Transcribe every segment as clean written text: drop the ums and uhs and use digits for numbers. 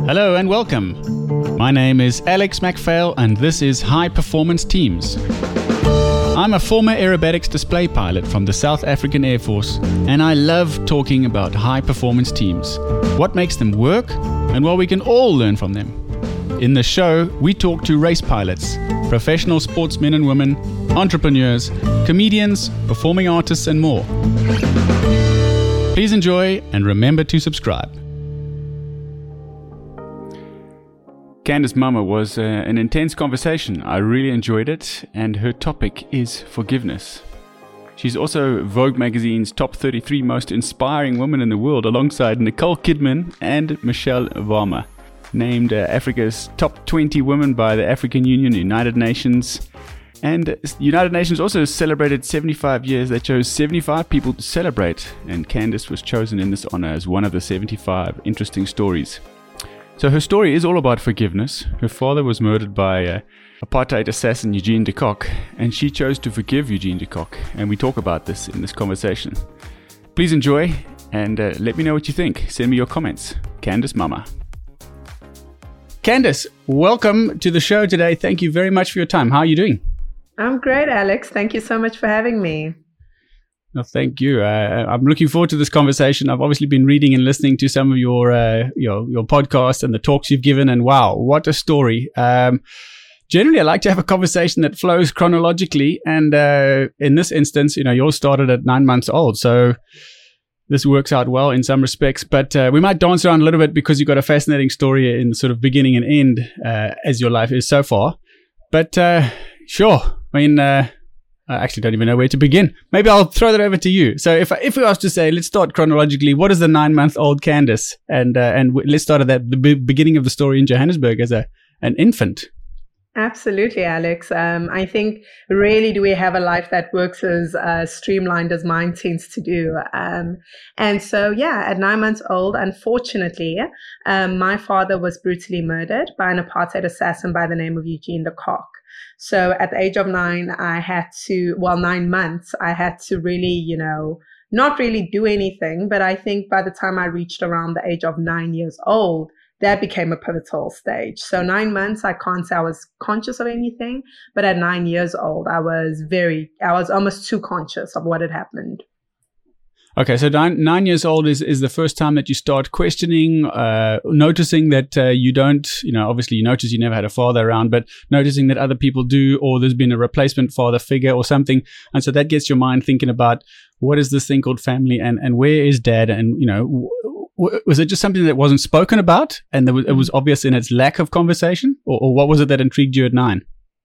Hello and welcome. My name is Alex MacPhail and this is High Performance Teams. I'm a former aerobatics display pilot from the South African Air Force and I love talking about high performance teams, what makes them work and what we can all learn from them. In the show, we talk to race pilots, professional sportsmen and women, entrepreneurs, comedians, performing artists and more. Please enjoy and remember to subscribe. Candace Mama was an intense conversation. I really enjoyed it, and her topic is forgiveness. She's also Vogue magazine's top 33 most inspiring women in the world, alongside Nicole Kidman and Michelle Obama. Named Africa's top 20 women by the African Union, United Nations. And the United Nations also celebrated 75 years. They chose 75 people to celebrate, and Candace was chosen in this honor as one of the 75 interesting stories. So her story is all about forgiveness. Her father was murdered by apartheid assassin Eugene de Kock, and she chose to forgive Eugene de Kock, and we talk about this in this conversation. Please enjoy, and let me know what you think. Send me your comments. Candace Mama. Candace, welcome to the show today. Thank you very much for your time. How are you doing? I'm great, Alex. Thank you so much for having me. Well, thank you. I'm looking forward to this conversation. I've obviously been reading and listening to some of your podcasts and the talks you've given, and wow, what a story. Generally, I like to have a conversation that flows chronologically, and in this instance, yours started at 9 months old, so this works out well in some respects. But we might dance around a little bit because you've got a fascinating story in sort of beginning and end as your life is so far. But sure. I mean, I actually don't even know where to begin. Maybe I'll throw that over to you. So if we was to say, let's start chronologically, what is the 9-month-old Candace? And let's start at the beginning of the story in Johannesburg as an infant. Absolutely, Alex. I think rarely do we have a life that works as streamlined as mine tends to do. And so, at 9 months old, unfortunately, my father was brutally murdered by an apartheid assassin by the name of Eugene de Kock. So at the age of 9 months, I had to really, not really do anything. But I think by the time I reached around the age of 9 years old, that became a pivotal stage. So 9 months, I can't say I was conscious of anything. But at 9 years old, I was almost too conscious of what had happened. Okay, so 9 years old is the first time that you start questioning, noticing that you don't, obviously you notice you never had a father around, but noticing that other people do, or there's been a replacement father figure or something. And so that gets your mind thinking about what is this thing called family and where is dad? And, was it just something that wasn't spoken about and it was obvious in its lack of conversation? Or what was it that intrigued you at 9?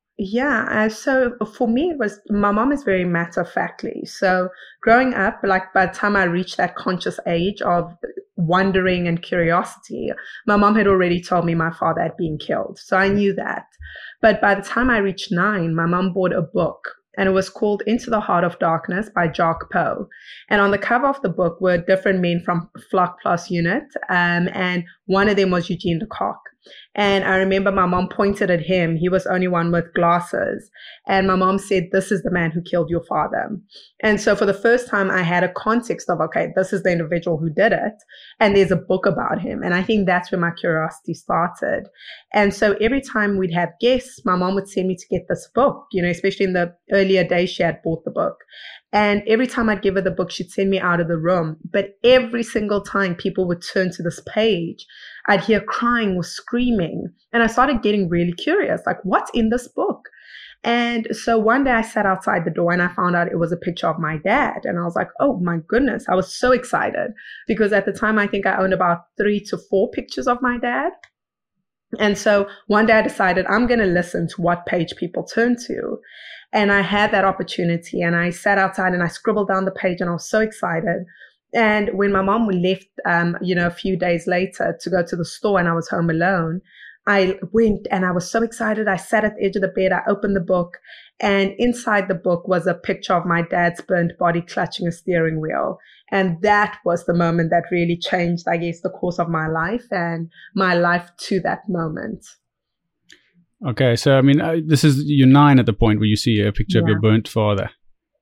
Yeah, so for me, my mom is very matter-of-factly. So growing up, like by the time I reached that conscious age of wondering and curiosity, my mom had already told me my father had been killed. So I knew that. But by the time I reached 9, my mom bought a book, and it was called Into the Heart of Darkness by Jacques Poe. And on the cover of the book were different men from Vlak Plaas Unit, and one of them was Eugene de Kock. And I remember my mom pointed at him. He was the only one with glasses. And my mom said, "This is the man who killed your father." And so for the first time, I had a context of, okay, this is the individual who did it. And there's a book about him. And I think that's where my curiosity started. And so every time we'd have guests, my mom would send me to get this book, especially in the earlier days she had bought the book. And every time I'd give her the book, she'd send me out of the room. But every single time people would turn to this page, I'd hear crying or screaming. And I started getting really curious, like, what's in this book? And so one day I sat outside the door and I found out it was a picture of my dad. And I was like, oh my goodness, I was so excited. Because at the time, I think I owned about 3 to 4 pictures of my dad. And so one day I decided I'm going to listen to what page people turn to. And I had that opportunity and I sat outside and I scribbled down the page and I was so excited. And when my mom left, a few days later to go to the store and I was home alone, I went and I was so excited. I sat at the edge of the bed. I opened the book and inside the book was a picture of my dad's burnt body clutching a steering wheel. And that was the moment that really changed, I guess, the course of my life and my life to that moment. Okay, so I mean, this is you're 9 at the point where you see a picture of your burnt father.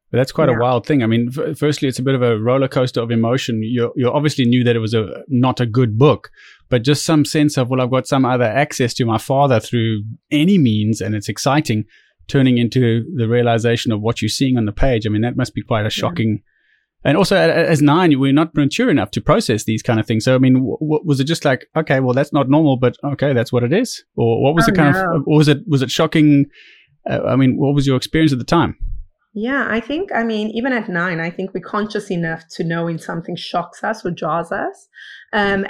But that's quite a wild thing. I mean, firstly, it's a bit of a roller coaster of emotion. You obviously knew that it was not a good book, but just some sense of, well, I've got some other access to my father through any means, and it's exciting, turning into the realization of what you're seeing on the page. I mean, that must be quite a shocking. And also, as 9, we're not mature enough to process these kind of things. So, I mean, was it just like, okay, well, that's not normal, but okay, that's what it is? Or what was was it shocking? I mean, what was your experience at the time? Yeah, I mean, even at 9, I think we're conscious enough to know when something shocks us or jars us. And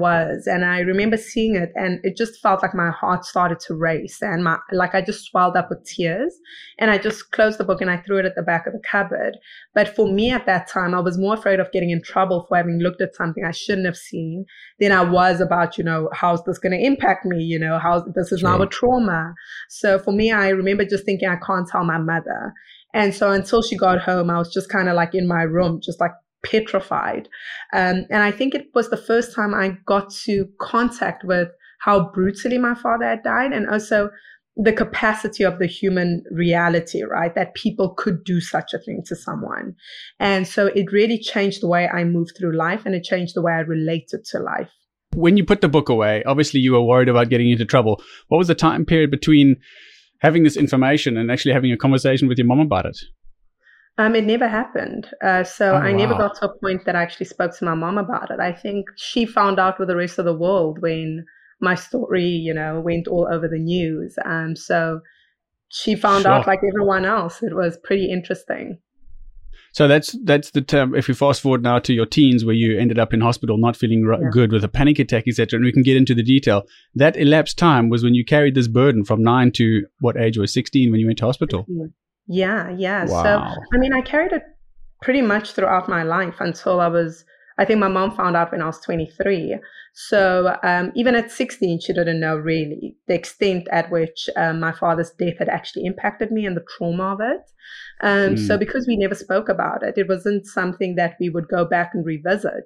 I remember seeing it, and it just felt like my heart started to race, and I just swelled up with tears, and I just closed the book and I threw it at the back of the cupboard. But for me at that time, I was more afraid of getting in trouble for having looked at something I shouldn't have seen than I was about, how's this going to impact me? How this is now a trauma. So for me, I remember just thinking, I can't tell my mother. And so until she got home, I was just kind of like in my room, just like petrified. And I think it was the first time I got to contact with how brutally my father had died, and also the capacity of the human reality, right? That people could do such a thing to someone. And so it really changed the way I moved through life, and it changed the way I related to life. When you put the book away, obviously you were worried about getting into trouble. What was the time period between having this information and actually having a conversation with your mom about it? It never happened. I never got to a point that I actually spoke to my mom about it. I think she found out with the rest of the world when my story, went all over the news. So she found out like everyone else. It was pretty interesting. So that's the term. If you fast forward now to your teens, where you ended up in hospital, not feeling good with a panic attack, etc., and we can get into the detail. That elapsed time was when you carried this burden from 9 to what age was 16 when you went to hospital? Yeah. Wow. So, I mean, I carried it pretty much throughout my life until I think my mom found out when I was 23. So even at 16, she didn't know really the extent at which my father's death had actually impacted me and the trauma of it. So because we never spoke about it, it wasn't something that we would go back and revisit,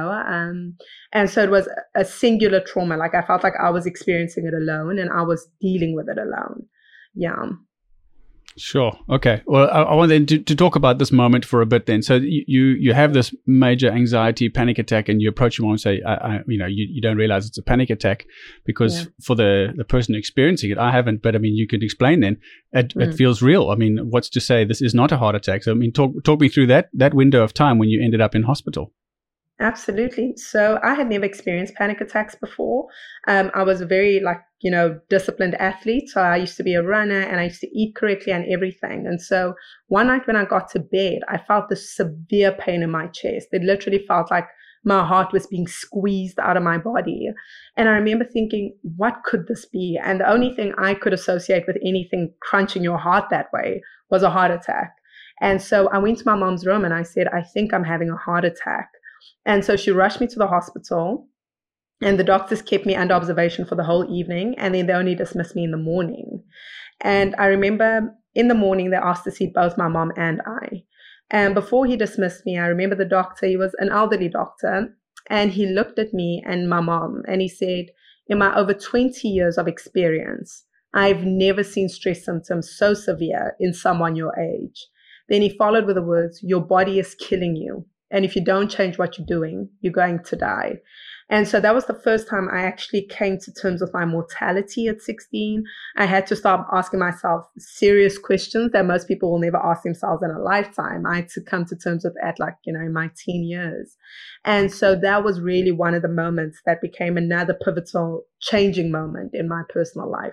and so it was a singular trauma. Like I felt like I was experiencing it alone and I was dealing with it alone. Yeah. Sure. Okay. Well, I want then to talk about this moment for a bit then. So you have this major anxiety panic attack, and you approach your mom and say, you don't realize it's a panic attack because for the person experiencing it, I haven't, but I mean, you could explain then, it feels real. I mean, what's to say this is not a heart attack? So, I mean, talk me through that window of time when you ended up in hospital. Absolutely. So I had never experienced panic attacks before. I was a very disciplined athlete. So I used to be a runner and I used to eat correctly and everything. And so one night when I got to bed, I felt this severe pain in my chest. It literally felt like my heart was being squeezed out of my body. And I remember thinking, what could this be? And the only thing I could associate with anything crunching your heart that way was a heart attack. And so I went to my mom's room and I said, I think I'm having a heart attack. And so she rushed me to the hospital, and the doctors kept me under observation for the whole evening, and then they only dismissed me in the morning. And I remember in the morning, they asked to see both my mom and I. And before he dismissed me, I remember the doctor, he was an elderly doctor, and he looked at me and my mom, and he said, in my over 20 years of experience, I've never seen stress symptoms so severe in someone your age. Then he followed with the words, your body is killing you. And if you don't change what you're doing, you're going to die. And so that was the first time I actually came to terms with my mortality at 16. I had to start asking myself serious questions that most people will never ask themselves in a lifetime. I had to come to terms with at in my teen years. And so that was really one of the moments that became another pivotal changing moment in my personal life.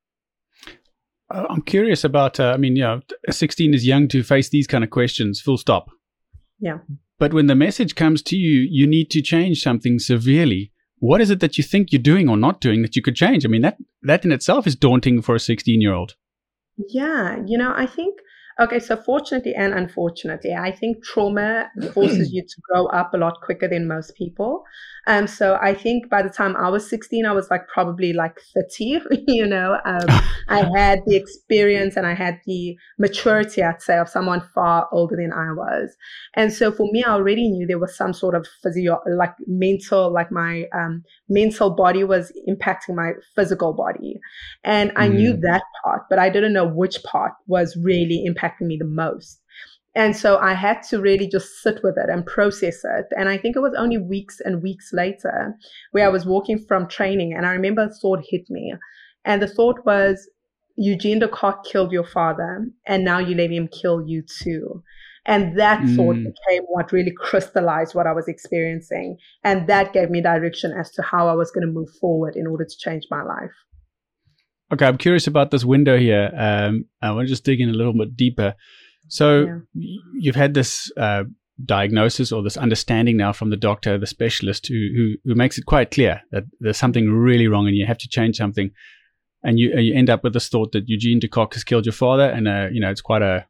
I'm curious about, 16 is young to face these kind of questions, full stop. Yeah. But when the message comes to you, you need to change something severely. What is it that you think you're doing or not doing that you could change? I mean, that in itself is daunting for a 16-year-old. Yeah. I think, okay, so fortunately and unfortunately, I think trauma forces you to grow up a lot quicker than most people. So I think by the time I was 16, I was probably 30, I had the experience and I had the maturity, I'd say, of someone far older than I was. And so for me, I already knew there was some sort of mental, my mental body was impacting my physical body. And I knew that part, but I didn't know which part was really impacting me the most. And so I had to really just sit with it and process it. And I think it was only weeks and weeks later where I was walking from training, and I remember a thought hit me. And the thought was, Eugene de Kock killed your father, and now you let him kill you too. And that thought became what really crystallized what I was experiencing. And that gave me direction as to how I was going to move forward in order to change my life. Okay, I'm curious about this window here. I want to just dig in a little bit deeper. So you've had this diagnosis or this understanding now from the doctor, the specialist, who makes it quite clear that there's something really wrong and you have to change something. And you end up with this thought that Eugene de Kock has killed your father, and it's quite a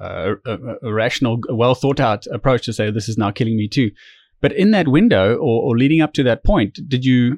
rational, well thought out approach to say this is now killing me too. But in that window, or leading up to that point, did you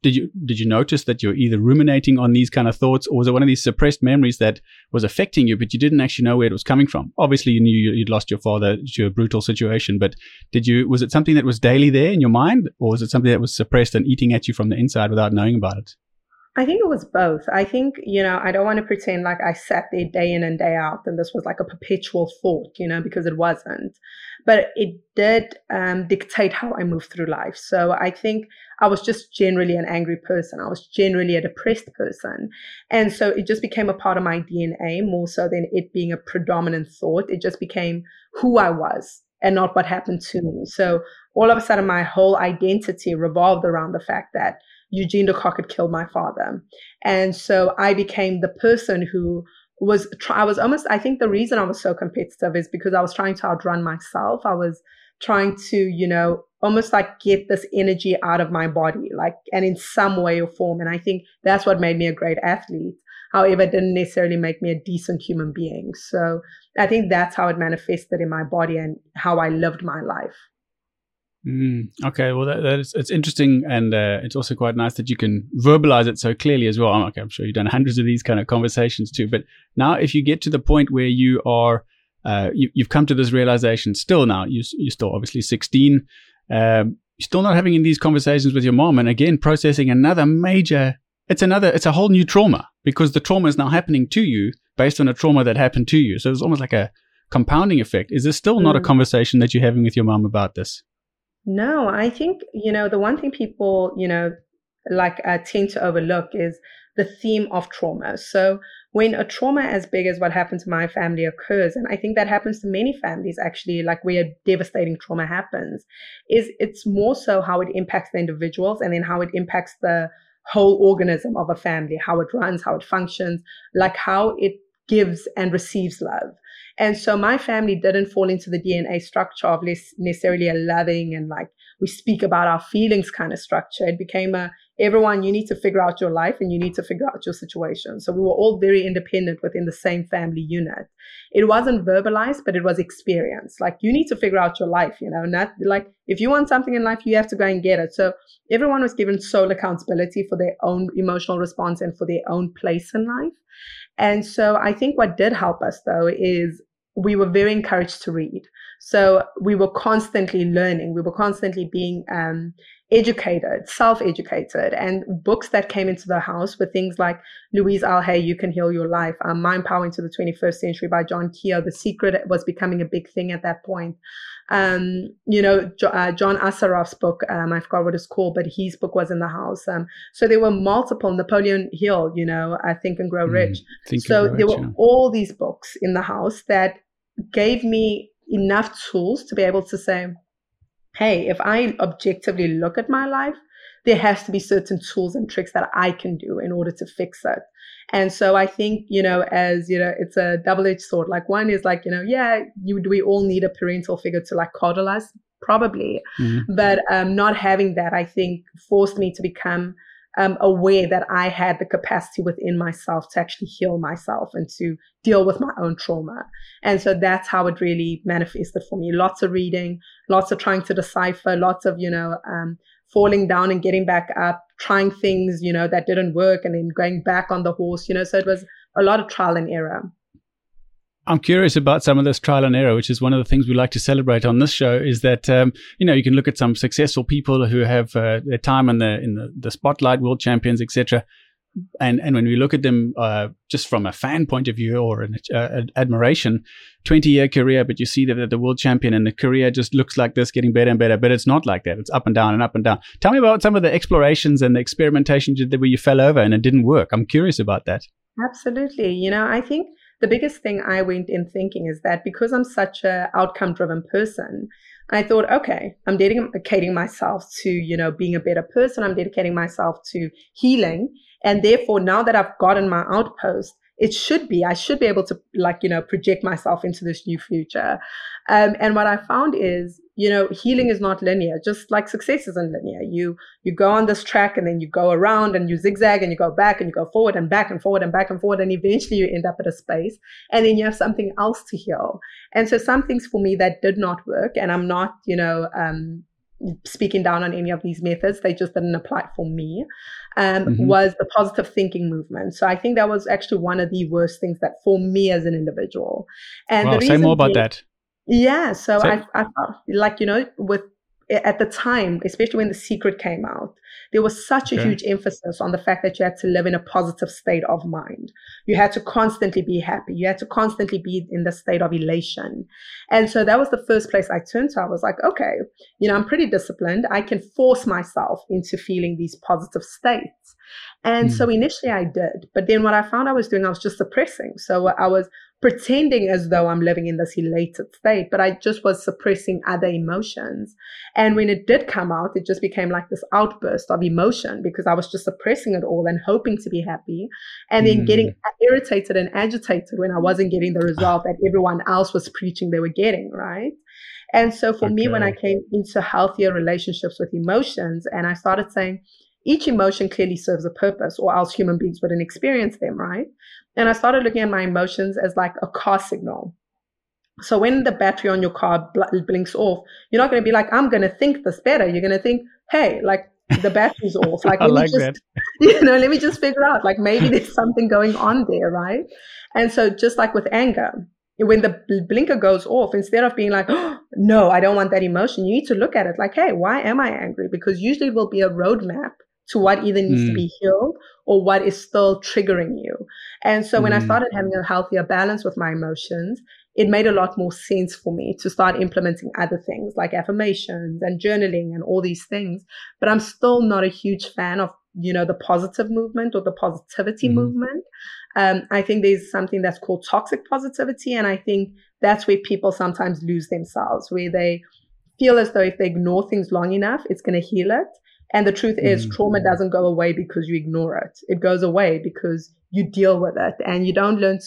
notice that you're either ruminating on these kind of thoughts, or was it one of these suppressed memories that was affecting you, but you didn't actually know where it was coming from? Obviously, you knew you'd lost your father to a brutal situation, but was it something that was daily there in your mind, or was it something that was suppressed and eating at you from the inside without knowing about it? I think it was both. I think, I don't want to pretend like I sat there day in and day out and this was like a perpetual thought, because it wasn't. But it did dictate how I moved through life. So I think I was just generally an angry person. I was generally a depressed person. And so it just became a part of my DNA more so than it being a predominant thought. It just became who I was and not what happened to me. So all of a sudden, my whole identity revolved around the fact that Eugene de Kock had killed my father. And so I became the person who I was almost, I think the reason I was so competitive is because I was trying to outrun myself. I was trying to, almost like get this energy out of my body, and in some way or form. And I think that's what made me a great athlete. However, it didn't necessarily make me a decent human being. So I think that's how it manifested in my body and how I lived my life. Okay, well, it's interesting, and it's also quite nice that you can verbalize it so clearly as well. I'm sure you've done hundreds of these kind of conversations too. But now, if you get to the point where you are, you've come to this realization. Still, now you're still obviously 16. You're still not having these conversations with your mom, and again processing another major. It's a whole new trauma, because the trauma is now happening to you based on a trauma that happened to you. So it's almost like a compounding effect. Is there still not a conversation that you're having with your mom about this? No, I think, the one thing people, tend to overlook is the theme of trauma. So when a trauma as big as what happened to my family occurs, and I think that happens to many families actually, where devastating trauma happens, it's more so how it impacts the individuals and then how it impacts the whole organism of a family, how it runs, how it functions, how it gives and receives love. And so my family didn't fall into the DNA structure of necessarily a loving and we speak about our feelings kind of structure. It became everyone, you need to figure out your life and you need to figure out your situation. So we were all very independent within the same family unit. It wasn't verbalized, but it was experienced. You need to figure out your life, not if you want something in life, you have to go and get it. So everyone was given sole accountability for their own emotional response and for their own place in life. And so I think what did help us, though, is we were very encouraged to read. So we were constantly learning. We were constantly being educated, self-educated. And books that came into the house were things like Louise L. Hay, You Can Heal Your Life, Mind Power into the 21st Century by John Keogh. The Secret was becoming a big thing at that point. John Assaraf's book, I forgot what it's called, but his book was in the house. So there were multiple, Napoleon Hill, Think and Grow Rich. There were all these books in the house that gave me enough tools to be able to say, hey, if I objectively look at my life, there has to be certain tools and tricks that I can do in order to fix it. And so I think, it's a double-edged sword. One is do we all need a parental figure to coddle us? Probably. Mm-hmm. But not having that, I think, forced me to become aware that I had the capacity within myself to actually heal myself and to deal with my own trauma. And so that's how it really manifested for me. Lots of reading, lots of trying to decipher, lots of, falling down and getting back up, trying things, that didn't work and then going back on the horse, so it was a lot of trial and error. I'm curious about some of this trial and error, which is one of the things we like to celebrate on this show, is that, you can look at some successful people who have their time in the spotlight, world champions, etc. and when we look at them just from a fan point of view or an admiration, 20-year career, but you see that they're the world champion and the career just looks like this, getting better and better, but it's not like that. It's up and down and up and down. Tell me about some of the explorations and the experimentation you did where you fell over and it didn't work. I'm curious about that. Absolutely. I think the biggest thing I went in thinking is that because I'm such a outcome-driven person, I thought, okay, I'm dedicating myself to, being a better person. I'm dedicating myself to healing. And therefore, now that I've gotten my outpost, I should be able to project myself into this new future. And what I found is, healing is not linear, just like success isn't linear. You go on this track and then you go around and you zigzag and you go back and you go forward and back and forward and back and forward. And eventually you end up at a space and then you have something else to heal. And so some things for me that did not work, and I'm not, speaking down on any of these methods, they just didn't apply for me, was the positive thinking movement. So I think that was actually one of the worst things that for me as an individual. And wow, say more about that. Yeah. So I felt at the time, especially when The Secret came out, there was such a huge emphasis on the fact that you had to live in a positive state of mind. You had to constantly be happy. You had to constantly be in the state of elation. And so that was the first place I turned to. I was like, okay, I'm pretty disciplined. I can force myself into feeling these positive states. And so initially I did. But then what I found I was doing, I was just suppressing. So I was pretending as though I'm living in this elated state, but I just was suppressing other emotions. And when it did come out, it just became like this outburst of emotion because I was just suppressing it all and hoping to be happy and then getting irritated and agitated when I wasn't getting the result that everyone else was preaching they were getting, right? And so for me, when I came into healthier relationships with emotions and I started saying, each emotion clearly serves a purpose or else human beings wouldn't experience them, right? And I started looking at my emotions as like a car signal. So when the battery on your car blinks off, you're not going to be like, I'm going to think this better. You're going to think, hey, like the battery's off. Like, let me just figure out, like maybe there's something going on there, right? And so just like with anger, when the blinker goes off, instead of being like, oh, no, I don't want that emotion, you need to look at it like, hey, why am I angry? Because usually it will be a roadmap to what either needs to be healed or what is still triggering you. And so when I started having a healthier balance with my emotions, it made a lot more sense for me to start implementing other things like affirmations and journaling and all these things. But I'm still not a huge fan of, the positive movement or the positivity movement. I think there's something that's called toxic positivity. And I think that's where people sometimes lose themselves, where they feel as though if they ignore things long enough, it's going to heal it. And the truth is trauma doesn't go away because you ignore it. It goes away because you deal with it and you learn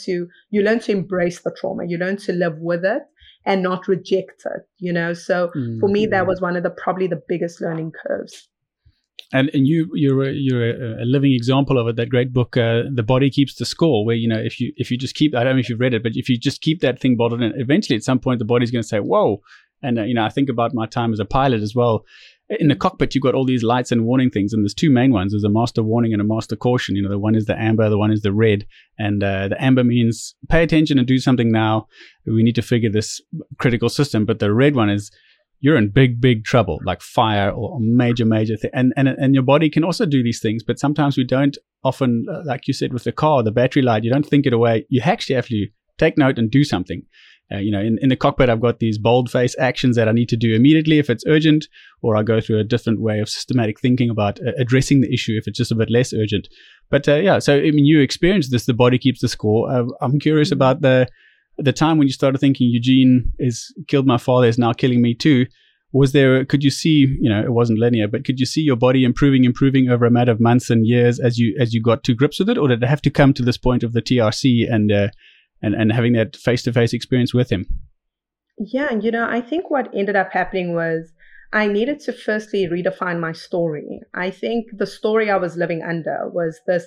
to embrace the trauma. You learn to live with it and not reject it, So for me, that was one of probably the biggest learning curves. And you're a living example of it. That great book, The Body Keeps the Score, where, if you just keep, I don't know if you've read it, but if you just keep that thing bottled in, eventually at some point the body's going to say, whoa. And, I think about my time as a pilot as well. In the cockpit, you've got all these lights and warning things, and there's two main ones. There's a master warning and a master caution. The one is the amber, the one is the red. And the amber means pay attention and do something now. We need to figure this critical system. But the red one is you're in big, big trouble, like fire or major thing. And your body can also do these things, but sometimes we don't often, like you said with the car, the battery light, you don't think it away. You actually have to take note and do something. In the cockpit, I've got these bold-face actions that I need to do immediately if it's urgent, or I go through a different way of systematic thinking about addressing the issue if it's just a bit less urgent. But so you experienced this, the body keeps the score. I'm curious about the time when you started thinking Eugene is killed my father, is now killing me too. Could you see, it wasn't linear, but could you see your body improving over a matter of months and years as you got to grips with it, or did it have to come to this point of the TRC and having that face-to-face experience with him? Yeah, I think what ended up happening was I needed to firstly redefine my story. I think the story I was living under was this,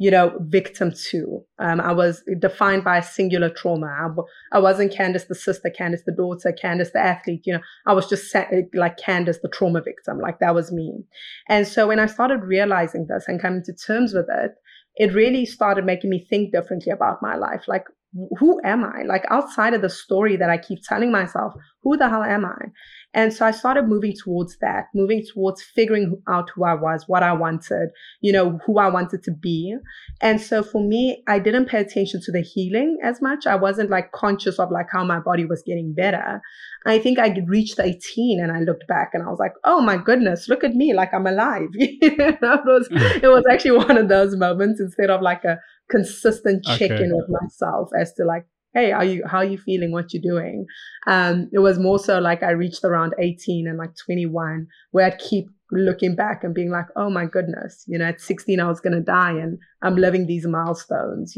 victim to. I was defined by a singular trauma. I wasn't Candace the sister, Candace the daughter, Candace the athlete. I was just like Candace the trauma victim. Like that was me. And so when I started realizing this and coming to terms with it, it really started making me think differently about my life. Like, who am I? Like outside of the story that I keep telling myself, who the hell am I? And so I started moving towards figuring out who I was, what I wanted, who I wanted to be. And so for me, I didn't pay attention to the healing as much. I wasn't like conscious of like how my body was getting better. I think I reached 18 and I looked back and I was like, oh my goodness, look at me, like I'm alive. It was actually one of those moments instead of like a consistent check-in with myself as to like, hey, how are you feeling? What you doing? It was more so like I reached around 18 and like 21 where I'd keep looking back and being like, oh my goodness, at 16 I was going to die and I'm living these milestones,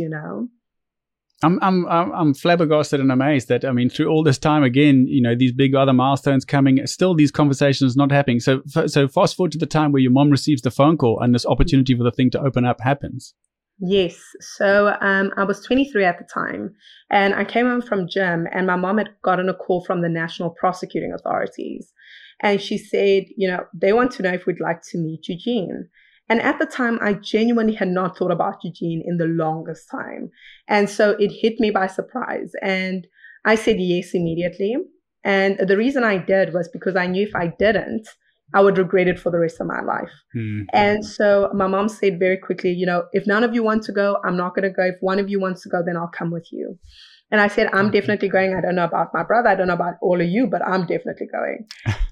I'm flabbergasted and amazed that, through all this time, again, these big other milestones coming, still these conversations not happening. So fast forward to the time where your mom receives the phone call and this opportunity for the thing to open up happens. Yes. So I was 23 at the time and I came home from gym and my mom had gotten a call from the National Prosecuting Authorities. And she said, they want to know if we'd like to meet Eugene. And at the time, I genuinely had not thought about Eugene in the longest time. And so it hit me by surprise. And I said yes immediately. And the reason I did was because I knew if I didn't, I would regret it for the rest of my life. And so my mom said very quickly, if none of you want to go, I'm not going to go. If one of you wants to go, then I'll come with you. And I said, I'm definitely going. I don't know about my brother. I don't know about all of you, but I'm definitely going.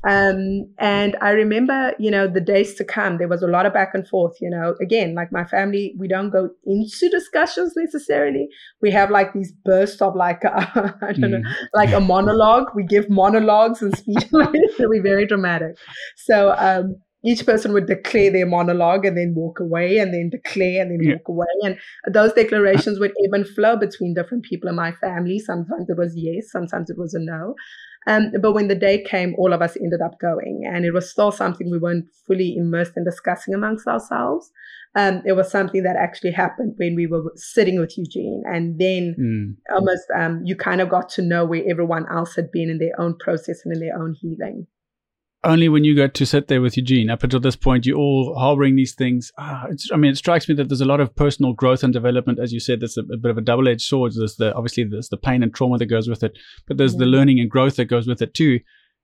And I remember, the days to come, there was a lot of back and forth, again, like my family, we don't go into discussions necessarily. We have like these bursts of like, I don't know, like a monologue. We give monologues and speeches. We're very dramatic. So, each person would declare their monologue and then walk away and then declare and then walk away. And those declarations would ebb and flow between different people in my family. Sometimes it was yes, sometimes it was a no. But when the day came, all of us ended up going. And it was still something we weren't fully immersed in discussing amongst ourselves. It was something that actually happened when we were sitting with Eugene. And then almost you kind of got to know where everyone else had been in their own process and in their own healing. Only when you got to sit there with Eugene. Up until this point, you're all harboring these things. It strikes me that there's a lot of personal growth and development. As you said, there's a bit of a double-edged sword. There's the pain and trauma that goes with it, but there's the learning and growth that goes with it too.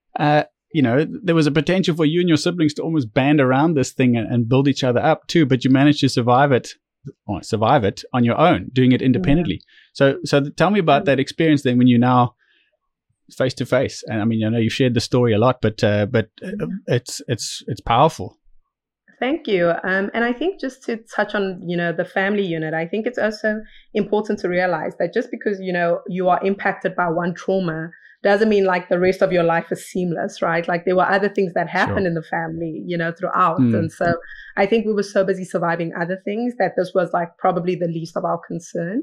There was a potential for you and your siblings to almost band around this thing and build each other up too, but you managed to survive it on your own, doing it independently. So tell me about that experience then when you now face to face. And I know you've shared the story a lot, but it's powerful. Thank you. And I think just to touch on, the family unit, I think it's also important to realize that just because, you are impacted by one trauma doesn't mean like the rest of your life is seamless, right? Like there were other things that happened in the family, throughout. And so I think we were so busy surviving other things that this was like probably the least of our concern.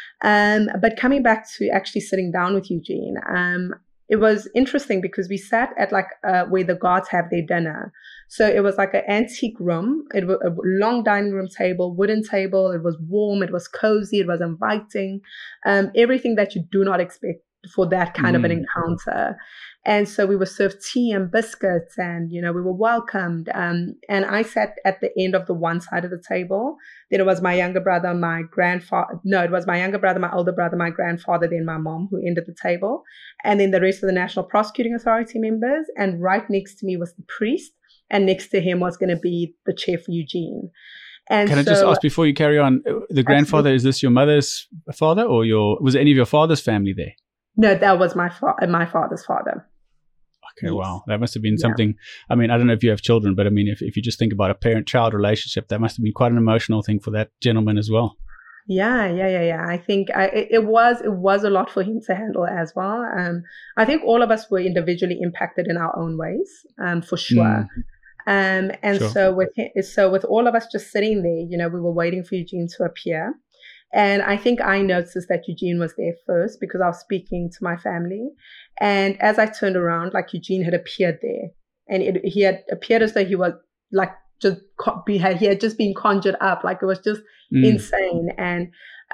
But coming back to actually sitting down with Eugene, it was interesting because we sat at like where the guards have their dinner. So it was like an antique room. It was a long dining room table, wooden table. It was warm. It was cozy. It was inviting. Everything that you do not expect for that kind of an encounter. And so we were served tea and biscuits and, we were welcomed. And I sat at the end of the one side of the table. Then it was my younger brother, my grandfather. No, it was my younger brother, my older brother, my grandfather, then my mom who ended the table. And then the rest of the National Prosecuting Authority members. And right next to me was the priest. And next to him was going to be the chair for Eugene. And Can I just ask before you carry on, the grandfather, is this your mother's father or was any of your father's family there? No, that was my father's father. Okay, yes. Wow. That must have been something. I don't know if you have children, but if you just think about a parent-child relationship, that must have been quite an emotional thing for that gentleman as well. Yeah. I think it was a lot for him to handle as well. I think all of us were individually impacted in our own ways, for sure. Sure. So with all of us just sitting there, we were waiting for Eugene to appear. And I think I noticed that Eugene was there first because I was speaking to my family. And as I turned around, like Eugene had appeared there. And he had appeared as though he was like he had just been conjured up. Like it was just insane. And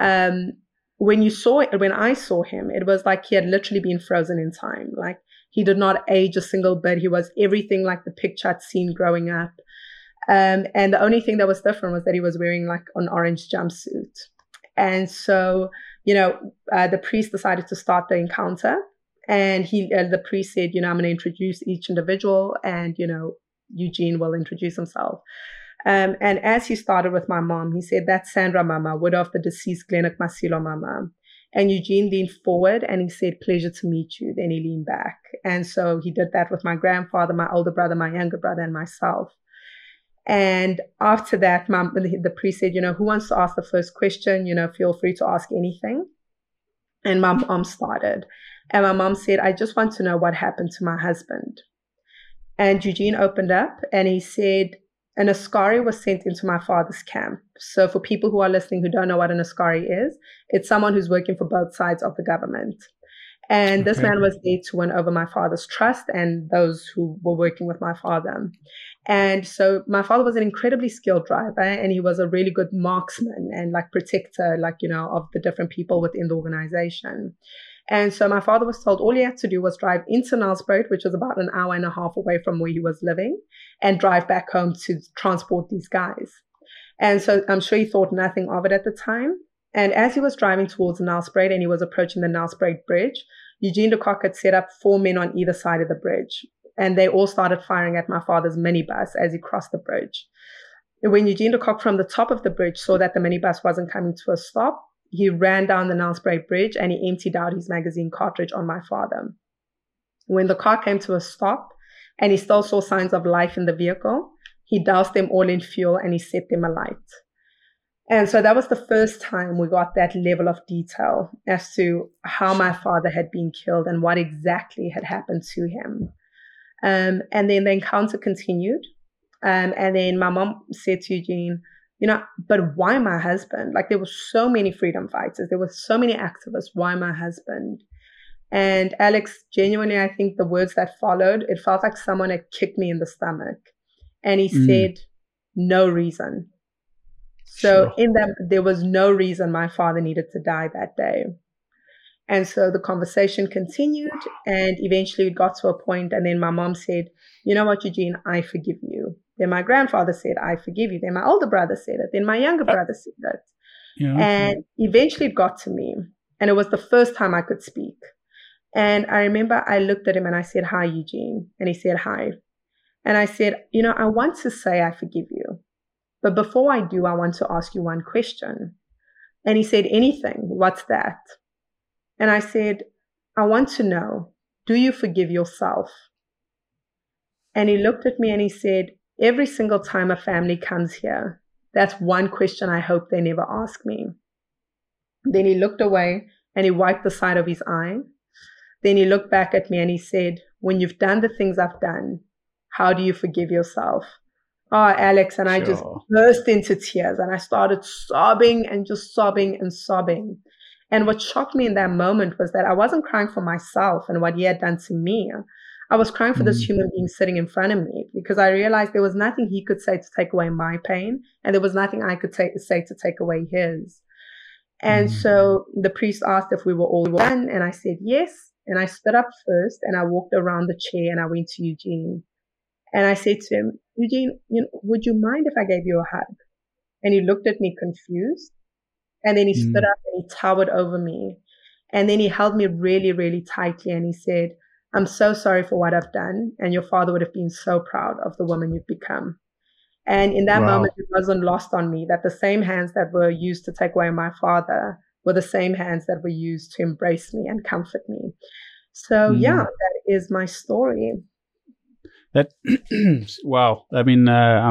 when I saw him, it was like he had literally been frozen in time. Like he did not age a single bit. He was everything like the picture I'd seen growing up. And the only thing that was different was that he was wearing like an orange jumpsuit. And so, the priest decided to start the encounter. And the priest said, I'm going to introduce each individual, and, Eugene will introduce himself. And as he started with my mom, he said, "That's Sandra Mama, widow of the deceased Glenik Masilo Mama." And Eugene leaned forward and he said, "Pleasure to meet you." Then he leaned back. And so he did that with my grandfather, my older brother, my younger brother, and myself. And after that, the priest said, "Who wants to ask the first question? Feel free to ask anything." And my mom started. And my mom said, "I just want to know what happened to my husband." And Eugene opened up and he said, "An askari was sent into my father's camp." So for people who are listening who don't know what an askari is, it's someone who's working for both sides of the government. And this man was there to win over my father's trust and those who were working with my father. And so my father was an incredibly skilled driver, and he was a really good marksman and protector, of the different people within the organization. And so my father was told all he had to do was drive into Nelspruit, which was about an hour and a half away from where he was living, and drive back home to transport these guys. And so I'm sure he thought nothing of it at the time. And as he was driving towards Nelspruit and he was approaching the Nelspruit Bridge, Eugene de Kock had set up 4 men on either side of the bridge. And they all started firing at my father's minibus as he crossed the bridge. When Eugene de Kock from the top of the bridge saw that the minibus wasn't coming to a stop, he ran down the Nelspruit Bridge and he emptied out his magazine cartridge on my father. When the car came to a stop and he still saw signs of life in the vehicle, he doused them all in fuel and he set them alight. And so that was the first time we got that level of detail as to how my father had been killed and what exactly had happened to him. And then the encounter continued. And then my mom said to Eugene, "But why my husband? There were so many freedom fighters. There were so many activists. Why my husband?" And Alex, genuinely, I think the words that followed, it felt like someone had kicked me in the stomach. And he said, "No reason." So in that, there was no reason my father needed to die that day. And so the conversation continued, and eventually it got to a point, and then my mom said, "You know what, Eugene, I forgive you." Then my grandfather said, "I forgive you." Then my older brother said it. Then my younger brother said it. Yeah. And eventually it got to me, and it was the first time I could speak. And I remember I looked at him and I said, "Hi, Eugene." And he said, "Hi." And I said, "I want to say I forgive you. But before I do, I want to ask you one question." And he said, "Anything. What's that?" And I said, "I want to know, do you forgive yourself?" And he looked at me and he said, "Every single time a family comes here, that's one question I hope they never ask me." Then he looked away and he wiped the side of his eye. Then he looked back at me and he said, "When you've done the things I've done, how do you forgive yourself?" Oh, Alex, and I just burst into tears and I started sobbing and just sobbing and sobbing. And what shocked me in that moment was that I wasn't crying for myself and what he had done to me. I was crying for this human being sitting in front of me, because I realized there was nothing he could say to take away my pain, and there was nothing I could say to take away his. And so the priest asked if we were all done, and I said yes. And I stood up first and I walked around the chair and I went to Eugene. And I said to him, "Eugene, would you mind if I gave you a hug?" And he looked at me confused. And then he stood up and he towered over me. And then he held me really, really tightly and he said, "I'm so sorry for what I've done. And your father would have been so proud of the woman you've become." And in that moment, it wasn't lost on me that the same hands that were used to take away my father were the same hands that were used to embrace me and comfort me. So that is my story. That wow! I mean,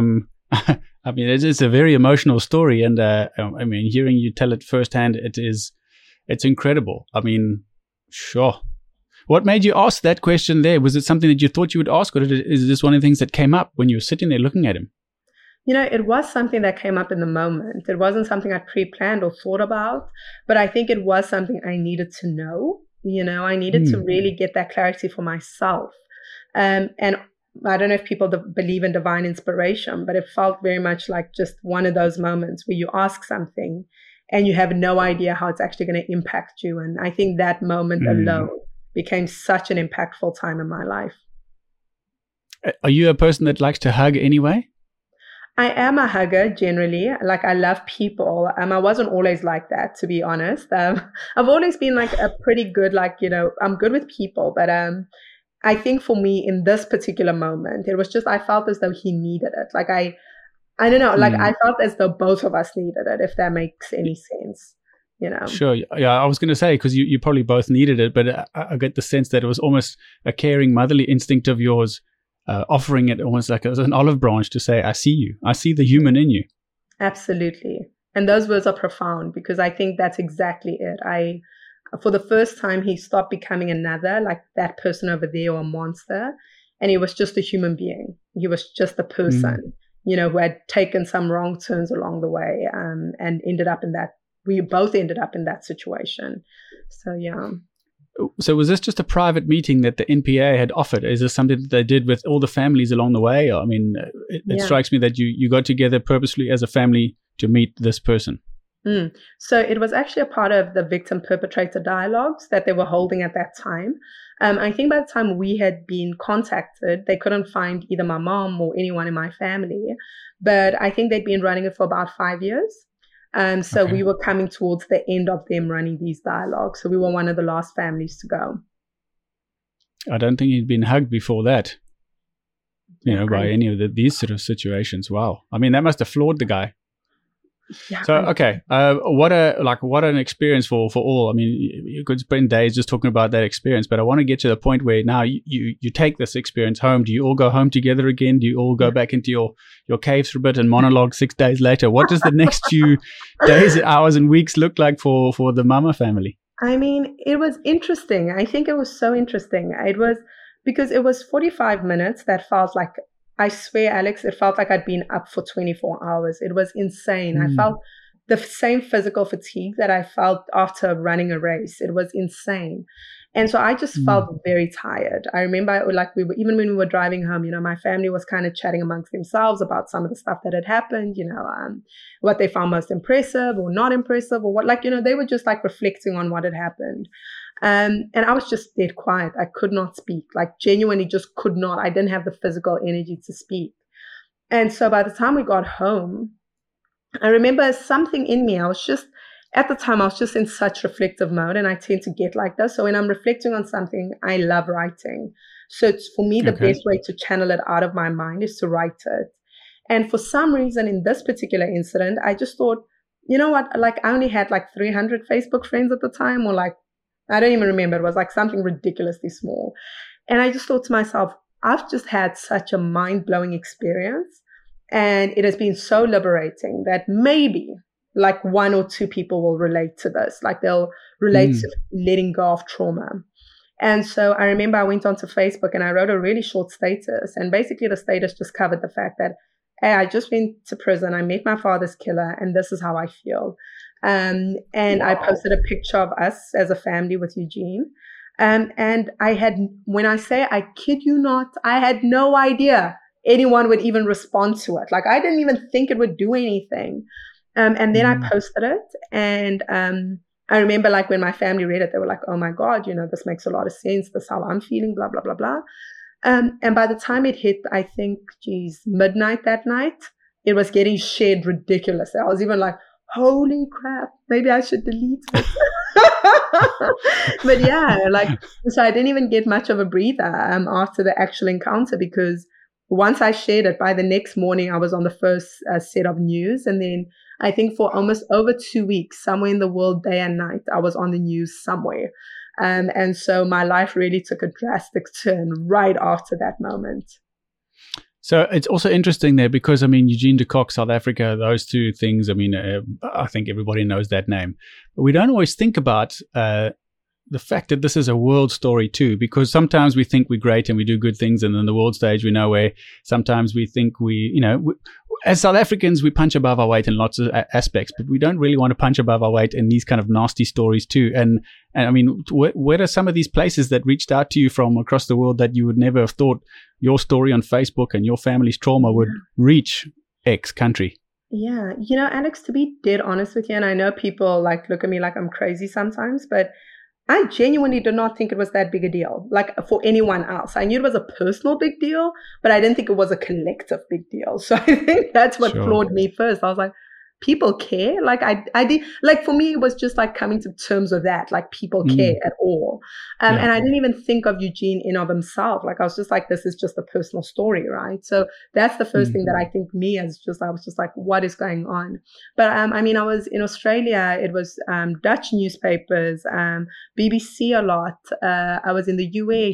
it's a very emotional story, and hearing you tell it firsthand, it's incredible. I mean, sure. What made you ask that question there? Was it something that you thought you would ask, or is this one of the things that came up when you were sitting there looking at him? It was something that came up in the moment. It wasn't something I pre-planned or thought about, but I think it was something I needed to know. I needed to really get that clarity for myself. And I don't know if people believe in divine inspiration, but it felt very much like just one of those moments where you ask something and you have no idea how it's actually going to impact you. And I think that moment alone became such an impactful time in my life. Are you a person that likes to hug anyway? I am a hugger generally. Like I love people. I wasn't always like that, to be honest. I've always been like a pretty good, like, I'm good with people. But I think for me in this particular moment, it was just, I felt as though he needed it. Like I don't know, like I felt as though both of us needed it, if that makes any sense. Sure. Yeah, I was going to say, because you probably both needed it, but I get the sense that it was almost a caring motherly instinct of yours, offering it almost like as an olive branch to say, I see you. I see the human in you. Absolutely. And those words are profound, because I think that's exactly it. For the first time, he stopped becoming another, like that person over there or a monster. And he was just a human being. He was just a person, who had taken some wrong turns along the way, and ended up in that. We both ended up in that situation. So, yeah. So was this just a private meeting that the NPA had offered? Is this something that they did with all the families along the way? I mean, it strikes me that you got together purposely as a family to meet this person. So it was actually a part of the victim-perpetrator dialogues that they were holding at that time. I think by the time we had been contacted, they couldn't find either my mom or anyone in my family. But I think they'd been running it for about 5 years. So we were coming towards the end of them running these dialogues. So we were one of the last families to go. I don't think he'd been hugged before that, by any of these sort of situations. Wow. I mean, that must have floored the guy. Yeah, so, okay. What an experience for all. I mean, you could spend days just talking about that experience, but I want to get to the point where now you take this experience home. Do you all go home together again? Do you all go back into your caves for a bit and monologue 6 days later? What does the next few days, hours and weeks look like for the Mama family? I mean, it was interesting. I think it was so interesting. It was because it was 45 minutes that felt like, I swear, Alex, it felt like I'd been up for 24 hours. It was insane. I felt the same physical fatigue that I felt after running a race. It was insane. And so I just felt very tired. I remember even when we were driving home, my family was kind of chatting amongst themselves about some of the stuff that had happened, what they found most impressive or not impressive or what, they were just like reflecting on what had happened. And I was just dead quiet. I could not speak, like genuinely just could not. I didn't have the physical energy to speak. And so by the time we got home, I remember something in me. At the time, I was just in such reflective mode, and I tend to get like this. So when I'm reflecting on something, I love writing. So it's, for me, the best way to channel it out of my mind is to write it. And for some reason, in this particular incident, I just thought, you know what? Like I only had like 300 Facebook friends at the time, or like, I don't even remember. It was like something ridiculously small. And I just thought to myself, I've just had such a mind-blowing experience. And it has been so liberating that maybe like 1 or 2 people will relate to this. Like they'll relate to letting go of trauma. And so I remember I went onto Facebook and I wrote a really short status. And basically the status just covered the fact that, hey, I just went to prison. I met my father's killer and this is how I feel. And I posted a picture of us as a family with Eugene. And when I say I kid you not, I had no idea anyone would even respond to it. Like I didn't even think it would do anything. And then I posted it. And I remember like when my family read it, they were like, oh my God, this makes a lot of sense. This is how I'm feeling, blah, blah, blah, blah. And by the time it hit, I think, midnight that night, it was getting shared ridiculously. I was even like, holy crap, maybe I should delete it. But yeah, so I didn't even get much of a breather after the actual encounter, because once I shared it, by the next morning, I was on the first set of news. And then I think for almost over 2 weeks, somewhere in the world, day and night, I was on the news somewhere. And so my life really took a drastic turn right after that moment. So it's also interesting there because, I mean, Eugene de Kock, South Africa, those two things, I mean, I think everybody knows that name. But we don't always think about the fact that this is a world story too, because sometimes we think we're great and we do good things, and then the world stage, we know where sometimes we think as South Africans, we punch above our weight in lots of aspects, but we don't really want to punch above our weight in these kind of nasty stories too. And I mean, where are some of these places that reached out to you from across the world that you would never have thought your story on Facebook and your family's trauma would reach X country? Yeah. Alex, to be dead honest with you, and I know people look at me like I'm crazy sometimes, but I genuinely did not think it was that big a deal, like for anyone else. I knew it was a personal big deal, but I didn't think it was a collective big deal. So I think that's what floored me first. I was like, people care? Like I did, like for me, it was just like coming to terms with that, like people care at all. And I didn't even think of Eugene in of himself. Like I was just like, this is just a personal story, right? So that's the first thing that I think I was just like, what is going on? But I mean, I was in Australia. It was Dutch newspapers, BBC a lot. I was in the US,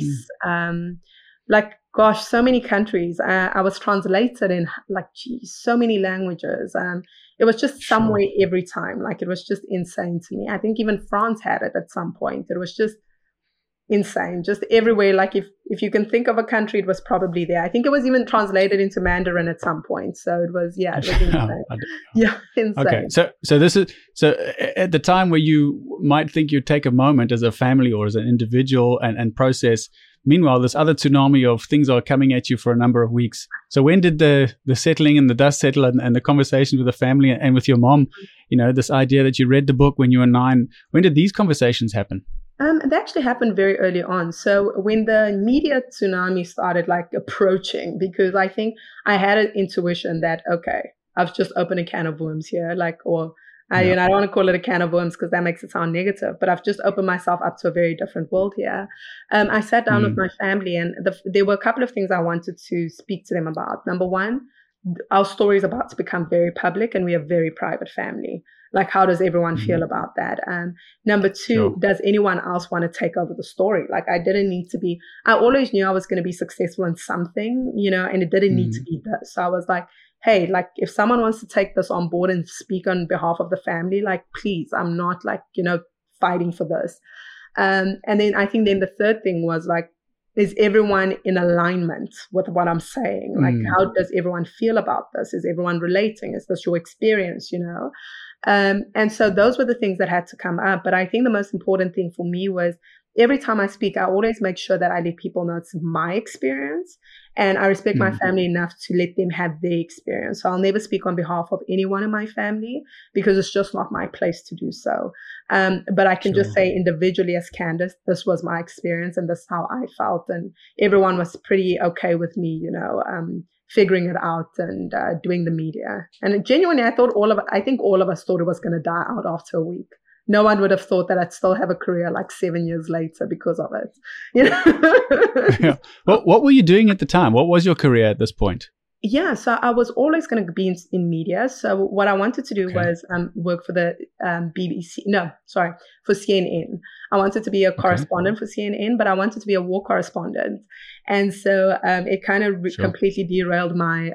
like gosh, so many countries. I was translated in like, geez, so many languages. It was just somewhere every time. Like it was just insane to me. I think even France had it at some point. It was just insane, just everywhere. Like if you can think of a country, it was probably there. I think it was even translated into Mandarin at some point. So it was, it was insane. Insane. Okay, so at the time where you might think you'd take a moment as a family or as an individual and process. Meanwhile, this other tsunami of things are coming at you for a number of weeks. So when did the settling and the dust settle and the conversations with the family and with your mom, this idea that you read the book when you were 9, when did these conversations happen? It actually happened very early on. So when the media tsunami started like approaching, because I think I had an intuition that, okay, I've just opened a can of worms here, I don't want to call it a can of worms because that makes it sound negative, but I've just opened myself up to a very different world here. I sat down with my family and there were a couple of things I wanted to speak to them about. Number one, our story is about to become very public and we are a very private family. Like, how does everyone feel about that? Number two, does anyone else want to take over the story? Like, I didn't need to be, I always knew I was going to be successful in something, and it didn't need to be this. So I was like, hey, like if someone wants to take this on board and speak on behalf of the family, like, please, I'm not like, fighting for this. And then I think then the third thing was like, is everyone in alignment with what I'm saying? Like, how does everyone feel about this? Is everyone relating? Is this your experience, And so those were the things that had to come up. But I think the most important thing for me was every time I speak, I always make sure that I let people know it's my experience. And I respect my family enough to let them have their experience. So I'll never speak on behalf of anyone in my family because it's just not my place to do so. But I can just say individually as Candice, this was my experience and this is how I felt. And everyone was pretty okay with me, figuring it out and doing the media. And genuinely, I think all of us thought it was going to die out after a week. No one would have thought that I'd still have a career like 7 years later because of it. Yeah. What were you doing at the time? What was your career at this point? Yeah, so I was always going to be in media. So what I wanted to do was work for the for CNN. I wanted to be a correspondent for CNN, but I wanted to be a war correspondent. And so it kind of completely derailed my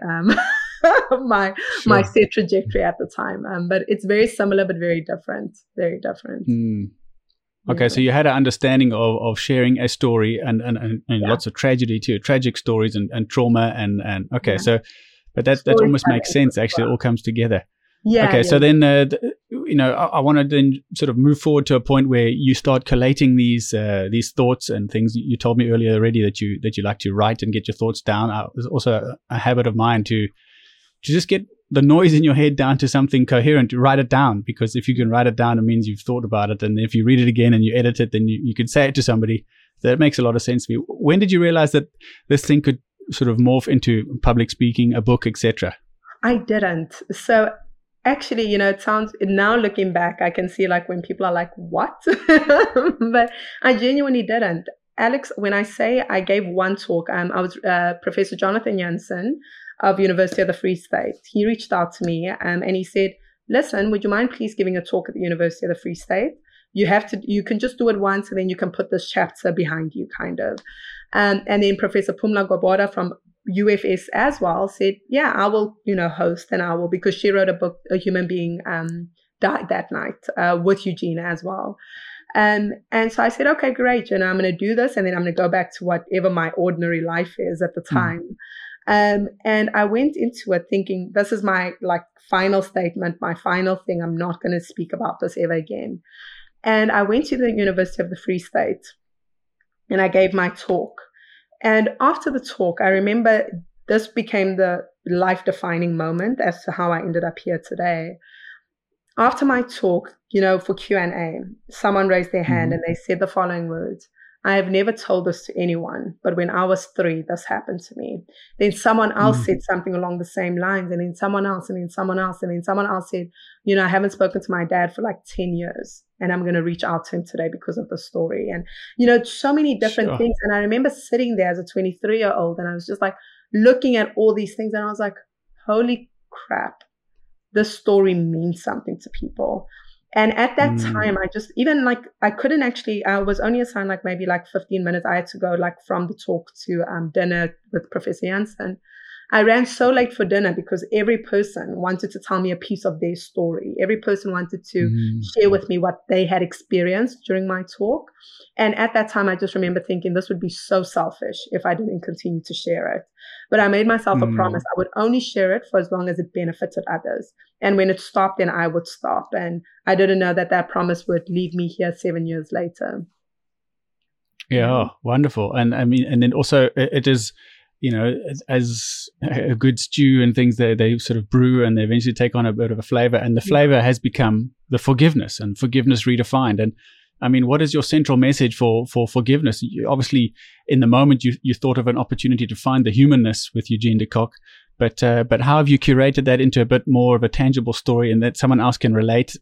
my set trajectory at the time. But it's very similar, but very different. Very different. Okay, so you had an understanding of sharing a story and lots of tragedy too, tragic stories and trauma and so, but that almost makes sense. Actually, it all comes together. Yeah. Okay, so then I want to then sort of move forward to a point where you start collating these thoughts and things. You told me earlier already that you like to write and get your thoughts down. There's also a habit of mine to just get the noise in your head down to something coherent, to write it down, because if you can write it down, it means you've thought about it. And if you read it again and you edit it, then you could say it to somebody. That makes a lot of sense to me. When did you realize that this thing could sort of morph into public speaking, a book, etc.? I didn't. So actually, it sounds, now looking back, I can see like when people are like, what? But I genuinely didn't. Alex, when I say I gave one talk, I was Professor Jonathan Jansen of University of the Free State. He reached out to me and he said, listen, would you mind please giving a talk at the University of the Free State? You can just do it once and then you can put this chapter behind you, kind of. And then Professor Pumla Goboda from UFS as well said, yeah, I will, host, and I will, because she wrote a book, A Human Being Died That Night, with Eugene as well. And so I said, okay, great. I'm going to do this. And then I'm going to go back to whatever my ordinary life is at the time. And I went into it thinking, this is my final statement, my final thing. I'm not going to speak about this ever again. And I went to the University of the Free State and I gave my talk. And after the talk, I remember this became the life-defining moment as to how I ended up here today. After my talk, for Q&A, someone raised their hand and they said the following words: I have never told this to anyone, but when I was 3, this happened to me. Then someone else said something along the same lines, and then someone else, and then someone else, and then someone else said, I haven't spoken to my dad for like 10 years, and I'm going to reach out to him today because of the story. And, so many different things. And I remember sitting there as a 23-year-old, and I was just like looking at all these things, and I was like, holy crap, this story means something to people. And at that time, I couldn't actually, I was only assigned maybe 15 minutes. I had to go from the talk to dinner with Professor Jansen. I ran so late for dinner because every person wanted to tell me a piece of their story. Every person wanted to share with me what they had experienced during my talk. And at that time, I just remember thinking this would be so selfish if I didn't continue to share it. But I made myself a promise. I would only share it for as long as it benefited others. And when it stopped, then I would stop. And I didn't know that promise would lead me here 7 years later. Yeah, wonderful. And I mean, and then also it is, as a good stew and things, they sort of brew and they eventually take on a bit of a flavor. And the flavor has become the forgiveness, and forgiveness redefined. And I mean, what is your central message for forgiveness? Obviously, in the moment, you thought of an opportunity to find the humanness with Eugene de Kock, but how have you curated that into a bit more of a tangible story, and that someone else can relate,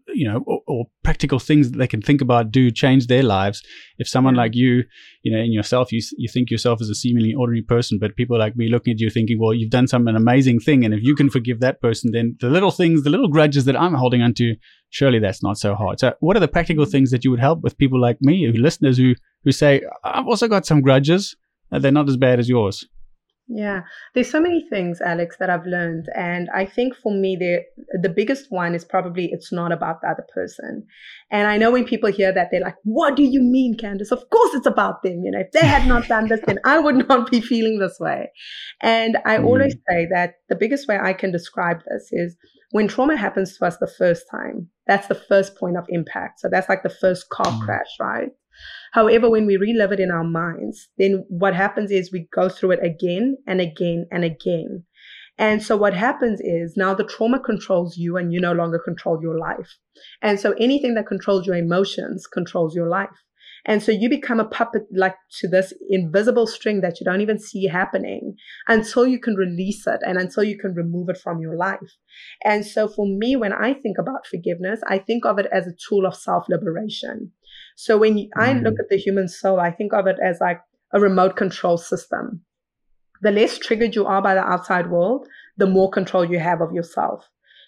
or practical things that they can think about, change their lives? If someone like you, in yourself, you think yourself as a seemingly ordinary person, but people like me looking at you thinking, well, you've done an amazing thing. And if you can forgive that person, then the little things, the little grudges that I'm holding onto, surely that's not so hard. So what are the practical things that you would help with people like me, listeners who say, I've also got some grudges, they're not as bad as yours? Yeah, there's so many things, Alex, that I've learned. And I think for me, the biggest one is probably it's not about the other person. And I know when people hear that, they're like, what do you mean, Candice? Of course it's about them. If they had not done this, then I would not be feeling this way. And I always say that the biggest way I can describe this is when trauma happens to us the first time, that's the first point of impact. So that's like the first car crash, right? However, when we relive it in our minds, then what happens is we go through it again and again and again. And so what happens is now the trauma controls you and you no longer control your life. And so anything that controls your emotions controls your life. And so you become a puppet to this invisible string that you don't even see happening until you can release it and until you can remove it from your life. And so for me, when I think about forgiveness, I think of it as a tool of self-liberation. So when I look at the human soul, I think of it as like a remote control system. The less triggered you are by the outside world, the more control you have of yourself.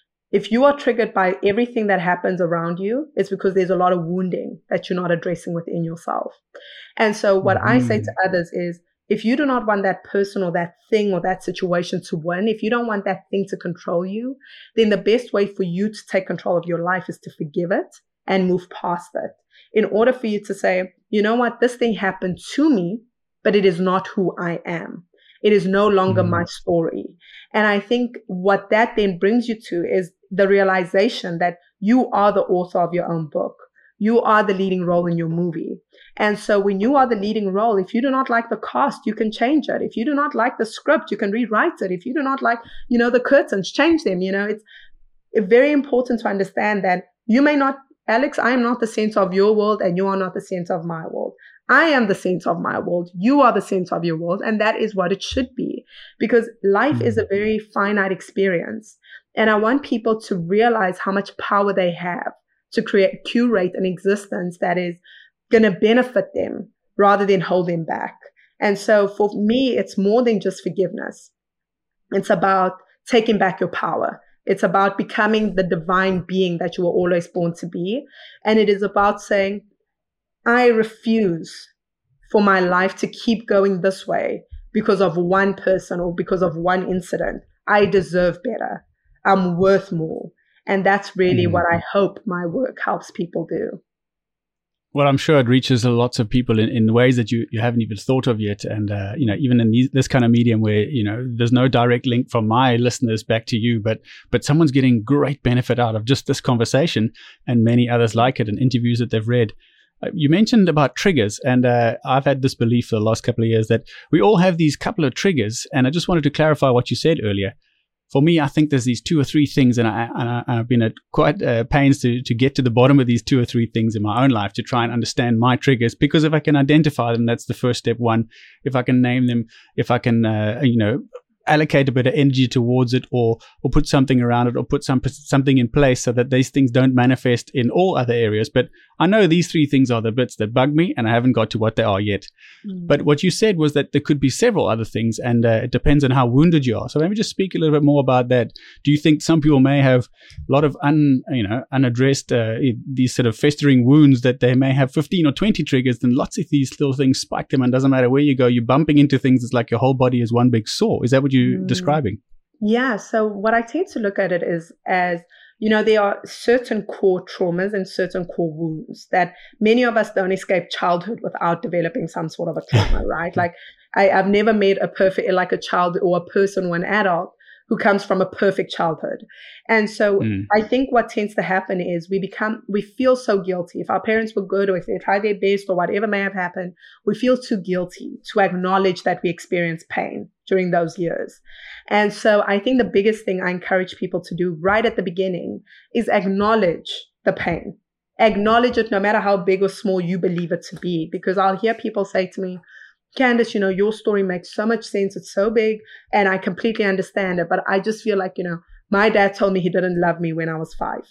If you are triggered by everything that happens around you, it's because there's a lot of wounding that you're not addressing within yourself. And so what I say to others is, if you do not want that person or that thing or that situation to win, if you don't want that thing to control you, then the best way for you to take control of your life is to forgive it and move past it. In order for you to say, you know what, this thing happened to me, but it is not who I am. It is no longer my story. And I think what that then brings you to is the realization that you are the author of your own book. You are the leading role in your movie. And so when you are the leading role, if you do not like the cast, you can change it. If you do not like the script, you can rewrite it. If you do not like, the curtains, change them. It's very important to understand that you may not, Alex, I am not the center of your world and you are not the center of my world. I am the center of my world. You are the center of your world. And that is what it should be, because life is a very finite experience. And I want people to realize how much power they have to curate an existence that is going to benefit them rather than hold them back. And so for me, it's more than just forgiveness. It's about taking back your power. It's about becoming the divine being that you were always born to be. And it is about saying, I refuse for my life to keep going this way because of one person or because of one incident. I deserve better. I'm worth more. And that's really what I hope my work helps people do. Well, I'm sure it reaches lots of people in ways that you haven't even thought of yet. And, even in this kind of medium where, there's no direct link from my listeners back to you, but someone's getting great benefit out of just this conversation and many others like it and interviews that they've read. You mentioned about triggers, and I've had this belief for the last couple of years that we all have these couple of triggers. And I just wanted to clarify what you said earlier. for me, I think there's these 2 or 3 things, and I've been at quite pains to get to the bottom of these 2 or 3 things in my own life to try and understand my triggers. Because if I can identify them, that's the first step. 1, if I can name them, if I can, allocate a bit of energy towards it, or put something around it, or put something in place so that these things don't manifest in all other areas. But I know these 3 things are the bits that bug me, and I haven't got to what they are yet. But what you said was that there could be several other things, and it depends on how wounded you are. So maybe just speak a little bit more about that. Do you think some people may have a lot of unaddressed these sort of festering wounds, that they may have 15 or 20 triggers, and lots of these little things spike them, and doesn't matter where you go, you're bumping into things. It's like your whole body is one big sore. Is that what you're describing? Yeah. So what I tend to look at it is as, there are certain core traumas and certain core wounds that many of us don't escape childhood without developing some sort of a trauma, right? Like I've never met a child or a person or an adult who comes from a perfect childhood. And so I think what tends to happen is we feel so guilty. If our parents were good, or if they tried their best, or whatever may have happened, we feel too guilty to acknowledge that we experienced pain during those years. And so I think the biggest thing I encourage people to do right at the beginning is acknowledge the pain. Acknowledge it no matter how big or small you believe it to be. Because I'll hear people say to me, Candace, your story makes so much sense. It's so big and I completely understand it. But I just feel like, my dad told me he didn't love me when I was 5.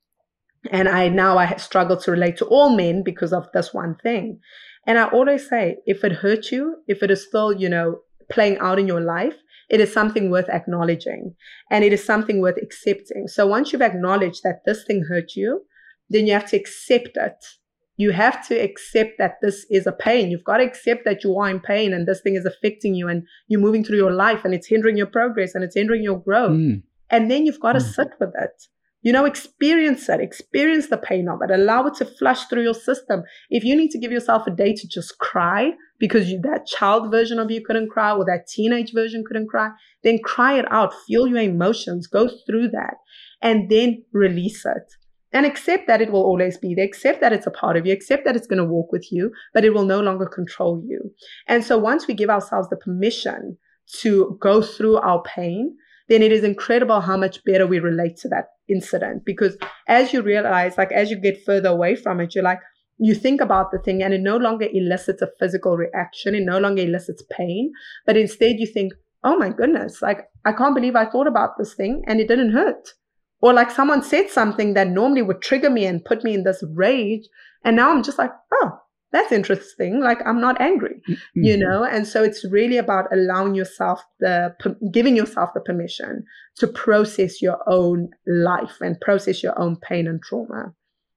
And I struggle to relate to all men because of this one thing. And I always say, if it hurt you, if it is still, playing out in your life, it is something worth acknowledging, and it is something worth accepting. So once you've acknowledged that this thing hurt you, then you have to accept it. You have to accept that this is a pain. You've got to accept that you are in pain and this thing is affecting you and you're moving through your life and it's hindering your progress and it's hindering your growth. And then you've got to sit with it. Experience it. Experience the pain of it. Allow it to flush through your system. If you need to give yourself a day to just cry because that child version of you couldn't cry, or that teenage version couldn't cry, then cry it out. Feel your emotions. Go through that and then release it. And accept that it will always be there. Accept that it's a part of you. Accept that it's going to walk with you, but it will no longer control you. And so once we give ourselves the permission to go through our pain, then it is incredible how much better we relate to that incident. Because as you realize, as you get further away from it, you think about the thing and it no longer elicits a physical reaction. It no longer elicits pain, but instead you think, oh my goodness, I can't believe I thought about this thing and it didn't hurt. Or someone said something that normally would trigger me and put me in this rage. And now I'm just like, oh, that's interesting. I'm not angry, And so it's really about allowing yourself giving yourself the permission to process your own life and process your own pain and trauma.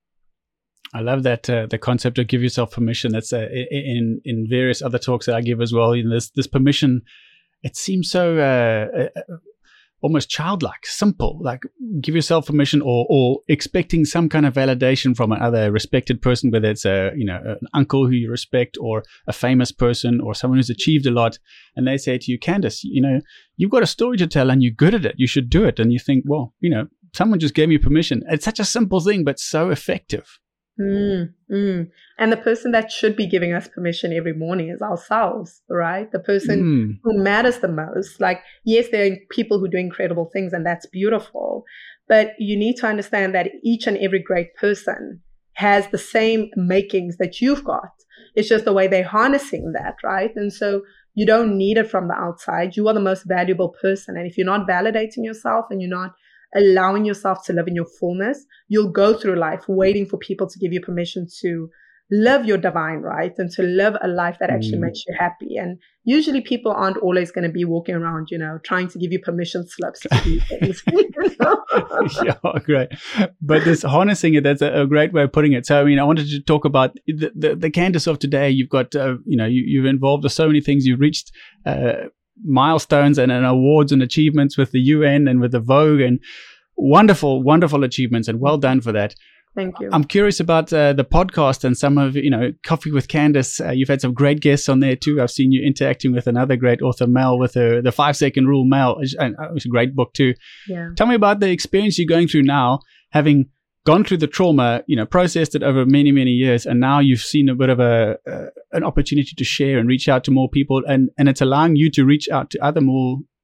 I love that, the concept of give yourself permission. That's in various other talks that I give as well. This permission, it seems so almost childlike, simple, give yourself permission, or expecting some kind of validation from another respected person, whether it's an uncle who you respect, or a famous person, or someone who's achieved a lot, and they say to you, Candace, you've got a story to tell and you're good at it, you should do it. And you think, well, someone just gave me permission. It's such a simple thing, but so effective. And the person that should be giving us permission every morning is ourselves, right? The person who matters the most. Yes, there are people who do incredible things and that's beautiful, but you need to understand that each and every great person has the same makings that you've got. It's just the way they're harnessing that, right? And so you don't need it from the outside. You are the most valuable person. And if you're not validating yourself and you're not allowing yourself to live in your fullness, you'll go through life waiting for people to give you permission to live your divine right and to live a life that actually makes you happy. And usually people aren't always going to be walking around, trying to give you permission slips to do things. Yeah, great. But this harnessing it, that's a great way of putting it. So, I wanted to talk about the Candace of today. You've got, you've involved with so many things. You've reached milestones and awards and achievements with the UN and with the Vogue, and wonderful, wonderful achievements, and well done for that. Thank you. I'm curious about the podcast and some of, Coffee with Candace. You've had some great guests on there too. I've seen you interacting with another great author, Mel, with the 5-Second Rule. Mel, it's a great book too. Yeah. Tell me about the experience you're going through now, having gone through the trauma, processed it over many, many years, and now you've seen a bit of an opportunity to share and reach out to more people, and it's allowing you to reach out to other more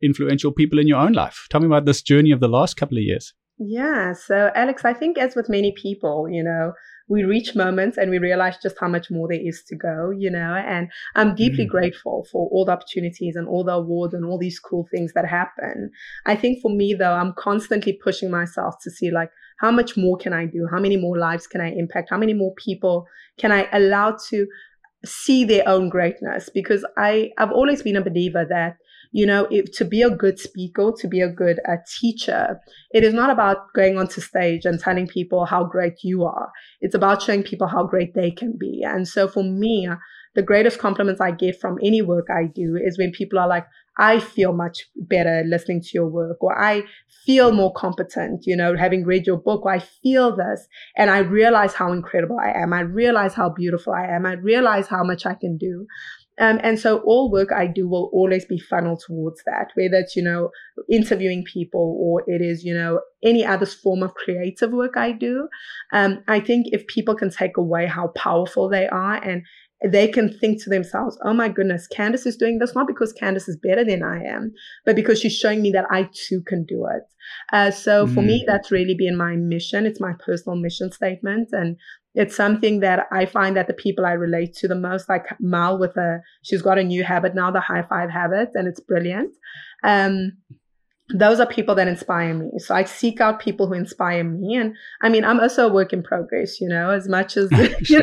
influential people in your own life. Tell me about this journey of the last couple of years. Yeah. So, Alex, I think as with many people, we reach moments and we realize just how much more there is to go, and I'm deeply grateful for all the opportunities and all the awards and all these cool things that happen. I think for me, though, I'm constantly pushing myself to see like, how much more can I do? How many more lives can I impact? How many more people can I allow to see their own greatness? Because I've always been a believer that, to be a good speaker, to be a good teacher, it is not about going onto stage and telling people how great you are. It's about showing people how great they can be. And so for me, the greatest compliments I get from any work I do is when people are like, I feel much better listening to your work, or I feel more competent, having read your book, or I feel this, and I realize how incredible I am. I realize how beautiful I am. I realize how much I can do. And so all work I do will always be funneled towards that, whether it's, interviewing people or it is, any other form of creative work I do. I think if people can take away how powerful they are and they can think to themselves, oh my goodness, Candace is doing this, not because Candace is better than I am, but because she's showing me that I too can do it. So for me, that's really been my mission. It's my personal mission statement. And it's something that I find that the people I relate to the most, like Mal she's got a new habit now, the high five habit, and it's brilliant. Those are people that inspire me. So I seek out people who inspire me. And I mean, I'm also a work in progress, as much as,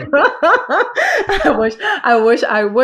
I wish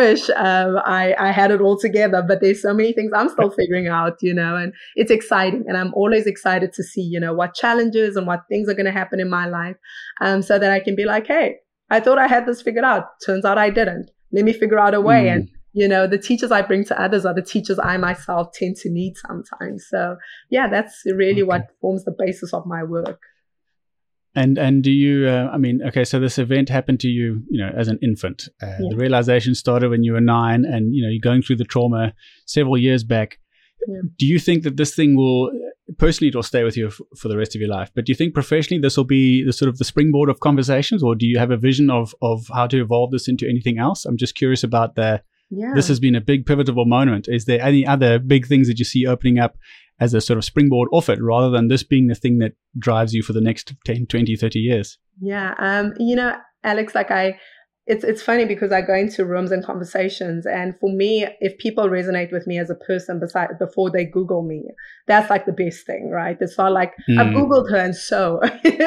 I had it all together, but there's so many things I'm still figuring out, and it's exciting. And I'm always excited to see, what challenges and what things are going to happen in my life, so that I can be like, hey, I thought I had this figured out. Turns out I didn't. Let me figure out a way. And the teachers I bring to others are the teachers I myself tend to need sometimes. So yeah, that's really what forms the basis of my work. And do you, so this event happened to you, as an infant. The realization started when you were 9 and, you're going through the trauma several years back. Yeah. Do you think that this thing personally, it will stay with you for the rest of your life, but do you think professionally this will be the sort of the springboard of conversations, or do you have a vision of how to evolve this into anything else? I'm just curious about this has been a big pivotal moment. Is there any other big things that you see opening up as a sort of springboard off it, rather than this being the thing that drives you for the next 10, 20, 30 years? Yeah. Alex, it's funny because I go into rooms and conversations, and for me, if people resonate with me as a person before they Google me, that's like the best thing, right? It's not like I've Googled her and so,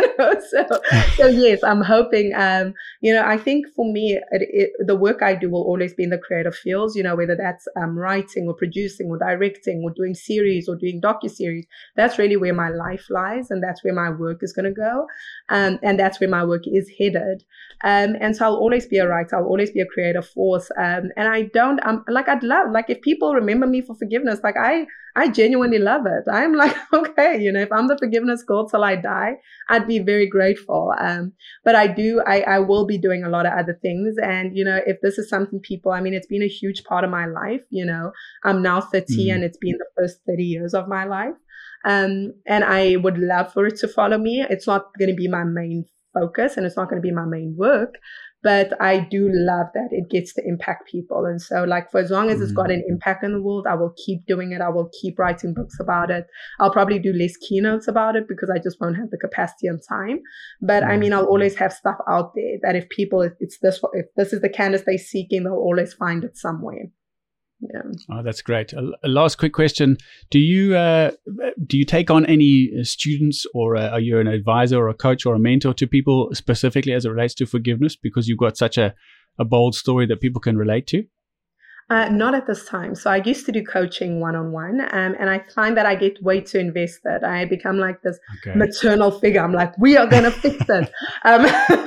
so yes, I'm hoping, I think for me, the work I do will always be in the creative fields, whether that's writing or producing or directing or doing series or doing docuseries. That's really where my life lies, and that's where my work is going to go. And that's where my work is headed. And so I'll always be a writer. I'll always be a creative force. And I'd love, if people remember me for forgiveness, I genuinely love it. I'm like, okay, if I'm the forgiveness girl till I die, I'd be very grateful. But I will be doing a lot of other things. And, if this is something people, it's been a huge part of my life. I'm now 30 and it's been the first 30 years of my life. And I would love for it to follow me. It's not going to be my main focus and it's not going to be my main work, but I do love that it gets to impact people. And so for as long as it's got an impact in the world, I will keep doing it. I will keep writing books about it. I'll probably do less keynotes about it because I just won't have the capacity and time. But I'll always have stuff out there that if this is the Candace they're seeking, they'll always find it somewhere. Yeah. Oh, that's great. A last quick question. Do you take on any students, or are you an advisor or a coach or a mentor to people specifically as it relates to forgiveness, because you've got such a bold story that people can relate to? Not at this time. So I used to do coaching one-on-one, and I find that I get way too invested. I become like this maternal figure. I'm like, we are going to fix it. And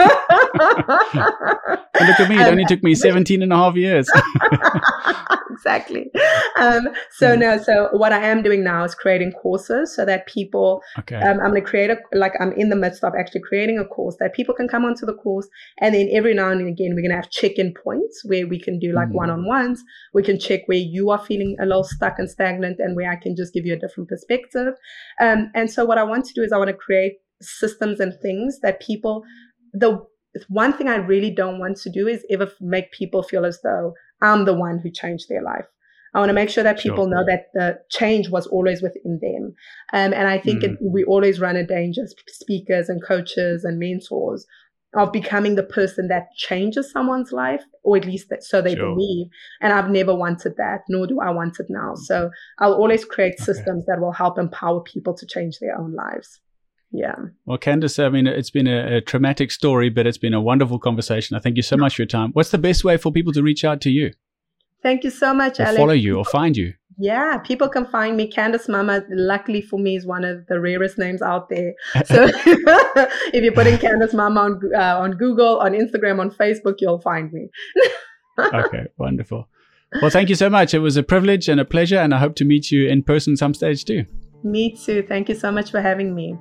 look at me. It only took me 17 and a half years. Exactly. So what I am doing now is creating courses so that people, I'm going to create I'm in the midst of actually creating a course that people can come onto the course. And then every now and again, we're going to have check-in points where we can do one-on-ones. We can check where you are feeling a little stuck and stagnant and where I can just give you a different perspective. And so what I want to do is I want to create systems and things that people, the one thing I really don't want to do is ever make people feel as though I'm the one who changed their life. I want to make sure that people know that the change was always within them. And I think we always run a danger as speakers and coaches and mentors of becoming the person that changes someone's life, or at least so they believe. And I've never wanted that, nor do I want it now. So I'll always create systems that will help empower people to change their own lives. Yeah. Well, Candice, I mean, it's been a traumatic story, but it's been a wonderful conversation. I thank you so much for your time. What's the best way for people to reach out to you? Thank you so much, or Alex. Follow you or find you. Yeah, people can find me. Candice Mama, luckily for me, is one of the rarest names out there. So if you put in Candice Mama on Google, on Instagram, on Facebook, you'll find me. Okay, wonderful. Well, thank you so much. It was a privilege and a pleasure, and I hope to meet you in person some stage too. Me too. Thank you so much for having me.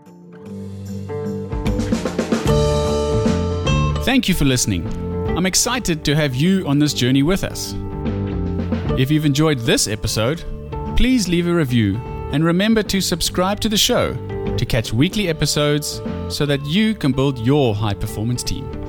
Thank you for listening. I'm excited to have you on this journey with us. If you've enjoyed this episode, please leave a review and remember to subscribe to the show to catch weekly episodes so that you can build your high-performance team.